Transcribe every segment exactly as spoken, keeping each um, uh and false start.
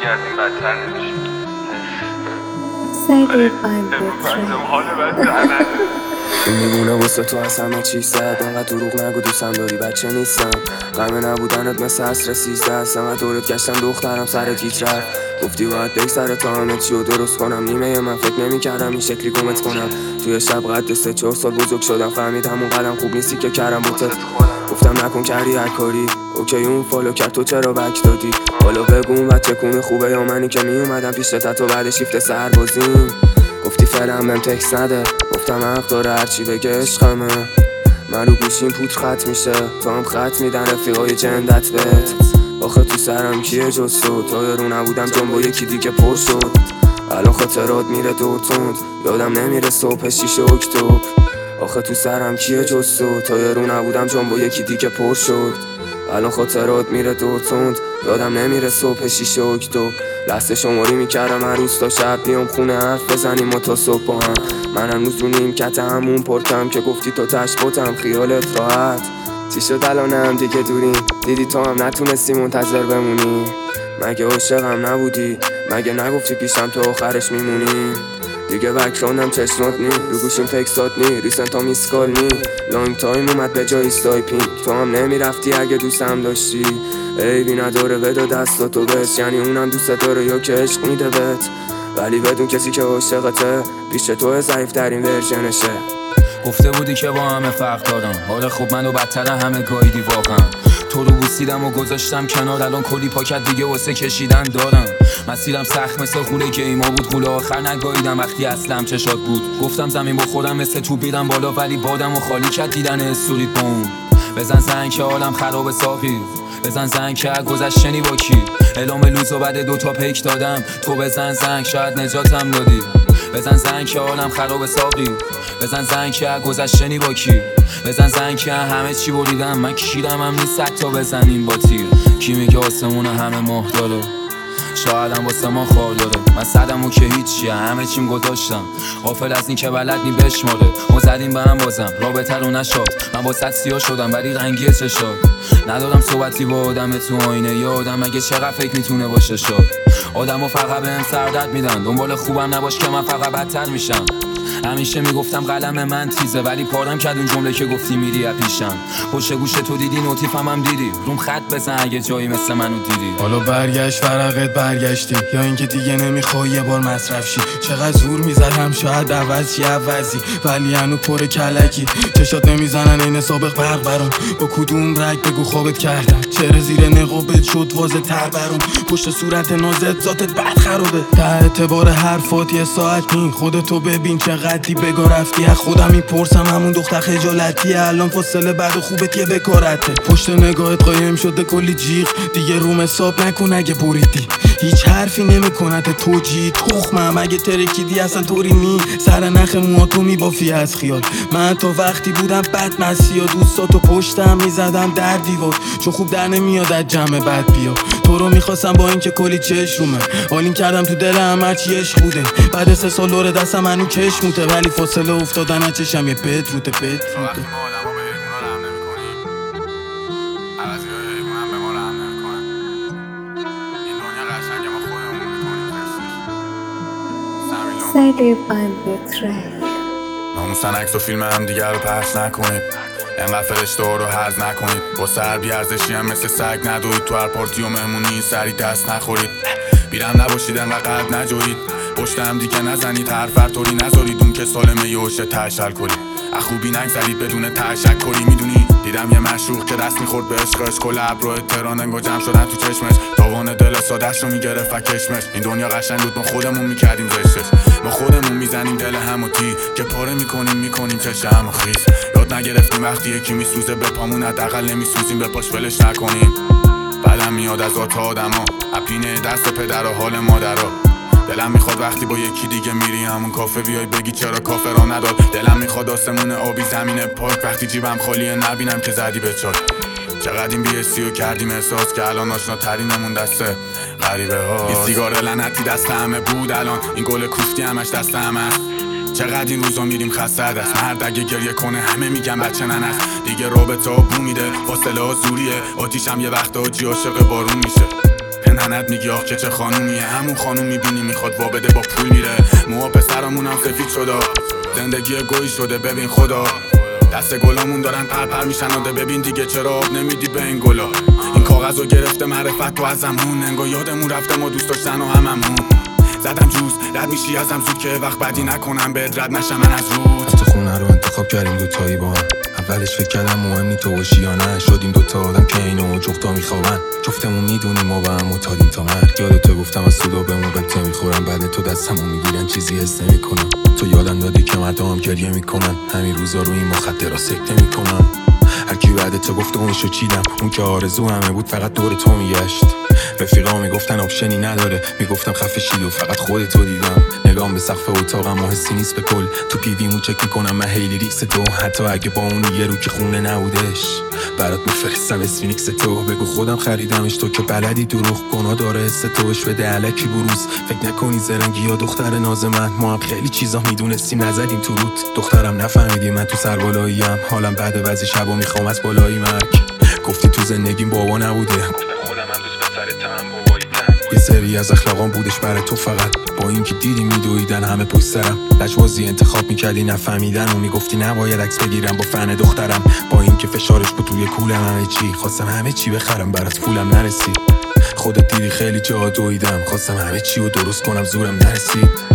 از این بدتر نمیشه. Excited by the track. میمونه واسه تو از همه چی زد. انقدر دروغ نگو دوستم داری بچه نیستم. غم نبودنت مثل عصر سیزده است. انقدر دورت گشتم دخترم سرت هیچ رفت. گفتی باید بگذره تا همه چی رو درست کنم. نیمه من فکر نمی کردم این شکلی گمت کنم. توی شب قد سه چهار سال بزرگ شدم. فهمید همون قدم خوب نیستی که کردم بوتت. گفتم نکن کردی هر کاری. اوکی اون فالو کرد تو چرا بک دادی؟ حالا بگو اون بچه کونه خوبه یا منی که می اومدم پیش تا بعد شیفت سربازیم. گفتی فعلا بهم تکس نده. گفتم حق داره هرچی بگه عشقمه. من رو گوشیم پوت خط میشه. تو هم خط میدن رفیقای جندت بهت. آخه تو سرم کیه جز تو؟ تا یارو نبودم جون با یکی دیگه پر شد. الان خاطرات میره دور تند. یادم نمیره صبح شیش اکتبر. آخه تو سرم کیه جز تو؟ تا یارو نبودم جون با یکی دیگه پر شد. الان خاطرات میره دور تند. یادم نمیره صبح شیش اکتبر. لحظه شماری میکردم هر روز تا شب بیام خونه حرف بزنیم و تا صبح با هم. من هنوز رو نیمکت همون پرتم که گفتی تو تشبتم خیالت راحت. چی شد الانم دیگه دوریم؟ دیدی تو هم نتونستی منتظر بمونی؟ مگه عاشقم نبودی؟ مگه نگفتی پیشم تو آخرش میمونی؟ دیگه بکراندم چشمات نی، رو گوشیم تکسات نی، ریسنت ها میسکال نی. لانگ تایم اومد به جای استایپینگ. تو هم نمیرفتی اگه دوستم داشتی. عیبی نداره بده دستاتو بس. یعنی اونم دوست داره یا که عشق میده بهت. ولی بدون کسی که عاشقته پیش تو ضعیف ترین ورژنشه. گفته بودی که با همه فرق دارم. حالا خب منو بدتر همه گاییدی واقعا. تو رو بوسیدم و گذاشتم کنار. الان کلی پاکت دیگه واسه کشیدن دارم. مسیرم سخت مثل خوله که ایما بود. خوله آخر نگاییدم وقتی اصلم چشات بود. گفتم زمین بخورم مثل تو بیرم بالا. ولی بادم و خالی کرد دیدن استوریت با اون. بزن زنگ که حالم خراب ساقی. بزن زنگ که گذشتنی با کی. اعلام لوز و بعد دوتا پیک دادم. تو بزن زنگ شاید نجاتم دادی. بزن زنگ که حالم خراب ساقی. بزن زنگ که گذشتنی با کی. بزن زنگ که همه چی بریدم. من کیرم هم نیست تا بزنیم با تیر. کی میگه آسمون همه ماه داره؟ شاید هم واسه ما خوار داره. من صدم و که هیچیه همه چیم گذاشتم. غافل از این که بلد نی بشماره. ما زدیم به هم بازم رابطه رو نشاد. من با صد سیاه شدم ولی رنگی چشاد. ندارم صحبتی با آدم تو آینه. یه آدم اگه چقدر فکر میتونه باشه شاد. آدمو فقط بهم سردرد میدن. دنبال خوبم نباش که من فقط بدتر میشم. همیشه میگفتم قلم من تیزه. ولی پارم کرد اون جمله که گفتی میری پیشم. پشت گوش تو دیدی نوتیفم هم دیدی. روم خط بزن اگه جایی مثل منو دیدی. حالا برگشت ورقت برگشتی. یا اینکه دیگه نمیخوای یه بار مصرف شی. چقدر زور میزدم شاید عوض چی عوضی. ولی هنو پر کلکی. چشات نمیزنن این سابق برق برام. با کدوم رگ بگو خوابت کردم. چهره زیر نقابت شد واضح تر برام. پشت صورت نازت ذاتت بد خرابه. تا اعتبار حرفات یه ساعت نیم. خودتو ببین چقدری بگا رفتی. از خودم میپرسم همون دختر خجالتیه. الان فاصله بعد و خوبت یه بکارته. پشت نگاهت قایم شده کلی جیغ. دیگه روم حساب نکن اگه بریدی. هیچ حرفی نمیکنت توجی. تخمم اگه ترکیدی اصلا طوری نی. سر نخ موهاتو میبافی از خیال. من تا وقتی بودم بد مسیحا. دوستاتو پشتم میزدم در دیوار. چون خوب در نمیاد از جمع بد بیا. تو رو میخواستم با اینکه کلی چشمه. آلین کردم تو دلم هرچی عشق بوده. بعد سه سال لور دستم منو چشموته. ولی فاصله افتادن از چشم یه پت روته پت روته. وقتی ما آدم ها به حیونا رحم نمی کنیم. عوضی های حیوان هم به ما رحم نمی کنن. این دنیا قشنگ ما خودمون میکنیم Excited by the track. ناموسن عکس و فیلم هم دیگر رو پخش نکنید. انقدر فرشته ها رو حز نکنید. با سر بیارزشی هم مثل سگ ندوید. تو هر پارتی و مهمونی سری دست نخورید. بیرم نباشید انقدر قلب نجوید. پشت هم دیگه نزنید. حرف فرطوری نذارید. اون که سالمه یه هوشه تشل کنید. اخوبی نگذارید بدون تشکری. میدونی دیدم یه مشروق که دست میخورد به عشقش. کل ابرو تهران انگار جمع شدن تو چشمش. تاوان دل سادش رو میگرفت و کشمش. این دنیا قشنگ بود ما خودمون میکردیم زشتش. ما خودمون میزنیم دل همو تی. که پاره میکنیم میکنیم چش همو خیز. یاد نگرفتیم وقتی یکی میسوزه به پامون حداقل نمیسوزیم به پاش ولش نکنیم. بعدم میاد از آتا آدما. اپینه دست پدر و حال مادرها. دلم میخواد وقتی با یکی دیگه میری همون کافه بیای بگی چرا کافه را نداد. دلم میخواد آسمون آبی زمین پاک. وقتی جیبم خالیه نبینم که زدی به چاک. چقدر این بی‌اسی رو کردیم احساس که الان آشنا ترینمون دسته غریبه ها. این سیگار لعنتی دست همه بود الان. این گل کوفتی همش دست همه است. چقدر این روزا میریم خسته دست. مرد اگه گریه کنه همه میگن بچه ننست. دیگه رابطه ها بو میده فاصله ها زوریه. آتیشم یه وقت آجی عاشق بارون میشه. به ننت میگی آخ که چه خانومیه، همون خانوم میبینی میخواد وا بده با پول میره. موها پسرمونم سفید شده، زندگی گوی شده ببین خدا. دست گلامون دارن پرپر میشن آده ببین دیگه چرا آب نمیدی به این گلا. این کاغذو گرفته معرفت تو ازمون، انگار یادمون رفته ما دوست داشتن و هممون. زدم جوز رد میشی ازم زود که وقت بدی نکنم بهت رد نشم من از رود. از تو خونه رو انتخاب کردیم دوتایی با هم، اولش فکر کردم مهم نی تو باشی یا نه. شدیم دوتا آدم که اینو جفتا میخوابن، جفتمون میدونیم ما با هم معتادیم تا مرگ. یادت گفتم از سودا به اون قبطه میخورم، بعد تو دستمو میگیرن چیزی حس نمیکنم. تو یادم دادی که مردم هم گریه میکنن، همین روزا رو این مخدرها سکته میکنم. هرکی بعد تو گفت اونشو چیدم، اون که آرزو همه بود فقط دور تو میگشت. رفیقا میگفتن آپشنی نداره، میگفتم خفه شید و فقط خودتو دیدم. نگام به سقف اتاقم و حسی نیست به کل، تو پیویمون چک میکنم من هیلی ریکس تو. حتی اگه با اون یه رو که خونه نبودش برات میفرستم اسفینیکس تو. بگو خودم خریدمش تو که بلدی دروغ گناه داره حس توش بده الکی بروز. فکر نکنی زرنگی یا دختر ناز من، ما هم خیلی چیزا میدونستیم نزدیم تو روت. دخترم نفهمیدی من تو سربالاییم، حالم بعد بعضی شبا میخوام از بالایی مرگ. گفتی تو زندگیم بابا نبوده، خودم هم دوست پسرتم باباییتم. یه سری از اخلاقام بودش برای تو فقط، با اینکه دیدی میدویدن همه پشت سرم. لجبازی انتخاب میکردی نفهمیدن و میگفتی نباید عکس بگیرم با فن دخترم. با اینکه فشارش بود توی کولم همه چی، خواستم همه چی بخرم برات پولم نرسید. خودت دیدی خیلی جا دویدم، خواستم همه چی رو درست کنم زورم نرسید.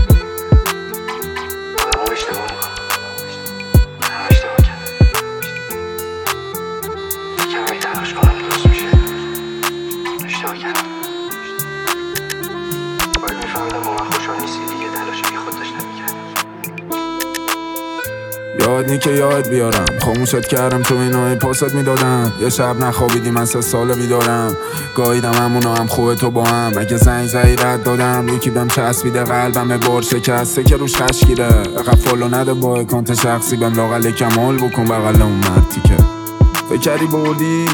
یاد نی که یاد بیارم، خاموشت کردم تو اینای پاست میدادم. یه شب نخوابیدی من سه ساله بیدارم، گاهیدم همونو هم خوبه تو با هم. اگه زنگ زنی رد دادم، یکی بهم چسبیده قلبم به بار شکسته که روش خشگیره. اقف فالو نده با اکانت شخصی بهم لاغل کمال بکن بغل اون مردی که فکر کردی بردی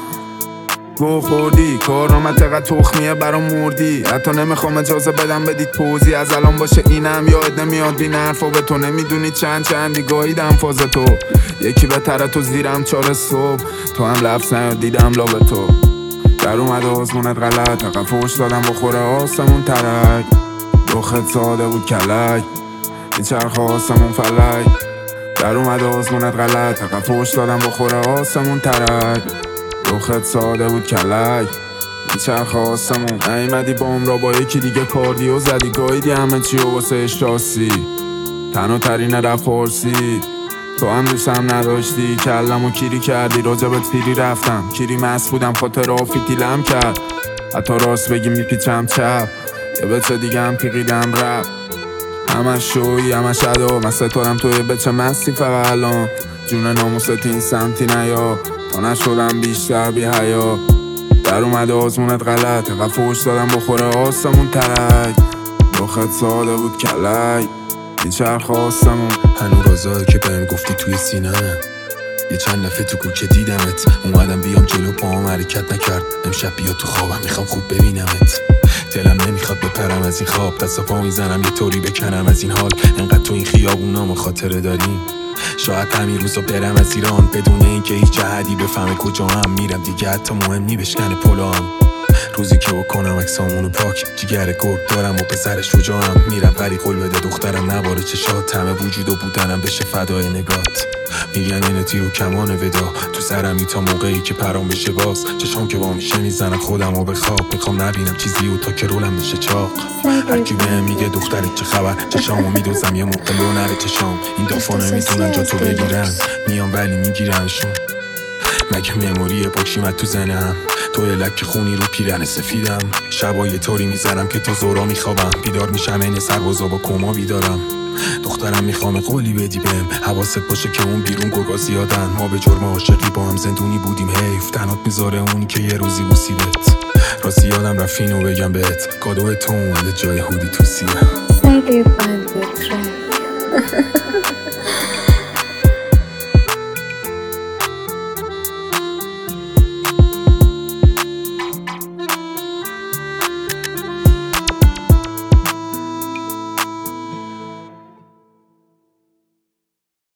گو خوردی. کارامت قد تخمیه برام مردی، حتی نمیخوام اجازه بدم بدید پوزی. از الان باشه اینم یاد نمیاد بین حرفا به تو، نمیدونی چند چندی گاهیدم فاز تو. یکی بهتره تو زیرم چار صبح، تو هم لفظ نیاد دیدم لا به تو. در اومده آزمونت غلط، اقف فوش دادم بخوره آسمون ترک. رخت ساده بود کلک، میچرخ آسمون فلک. در اومده آزمونت غلط، اقف فوش دادم بخوره آسمون ترک. رخت ساده بود کلک، میچرخ آسمون. نیمدی بام را با یکی دیگه کاردیو زدی، گاهیدی همه چی و واسه اشتاسی. تنها ترین رفت پارسی، تو هم دوستم نداشتی. کلمو کیری کردی، راجبت پیری رفتم. کیری مست بودم خاطر آفیتیلم کرد، حتی راست بگی میپیچم چپ. یه بچه دیگه هم پیقیدم رپ، همش شوی همش ادا. من ستارم توی بچه مستی فقط الان، جون ناموست این سمتی نیا. تا نشدم بیشتر بی حیا، در اومده آزمونت غلط، اقف فوش دادم بخوره آسمون ترک. رخت ساده بود کلک، میچرخ آسمون. هنو رازایی که بهم گفتی توی سینه، یه چند دفعه تو کوچه دیدمت. اومدم بیام جلو پاهم حرکت نکرد، امشب بیا تو خوابم میخوام خوب ببینمت. دلم نمیخواد بپرم از این خواب، دست پا میزنم یه طوری بکنم از این حال. انقدر تو این خیابونا ما خاطره داریم، شاید همین روزا برم از ایران بدون اینکه هیچ جهدی بفهمه کجا هم میرم. دیگه حتی مهم نی بشکنه پلام، روزی که بکنم اکسامونو پاک. جیگر گرد دارم و پسر شجاعم، میرم ولی قول بده دخترم نباره چشات. همه وجود و بودنم بشه فدای نگات. میگن این تیر و کمان ودا تو سرمی تا موقعی که پرام بشه باز. چشام که با میشه میزنم خودم و به خواب، میخوام نبینم چیزی و تا که رولم میشه چاق. هرکی بهم میگه دخترت چه خبر، چشامو میدوزم یه موقع لو نره چشام. این دافا نمیتونن جا تو بگیرن، میام ولی میگیرمشون. مگه مموری پاکشیمت تو زنم، تو لک خونی رو پیرن سفیدم. شبا یه طوری میزنم که تا زورا میخوابم، بیدار میشم این سربازا با کما بیدارم. دخترم میخوام قولی بدی بهم، حواست باشه که اون بیرون گرگا زیادن. ما به جرم عاشقی با هم زندونی بودیم، حیف تنات میذاره اونی که یه روزی بوسیدت. راستی یادم رفت اینو بگم بهت، کادو تو اومده جای هودی تو سیرم. Say goodbye, the track.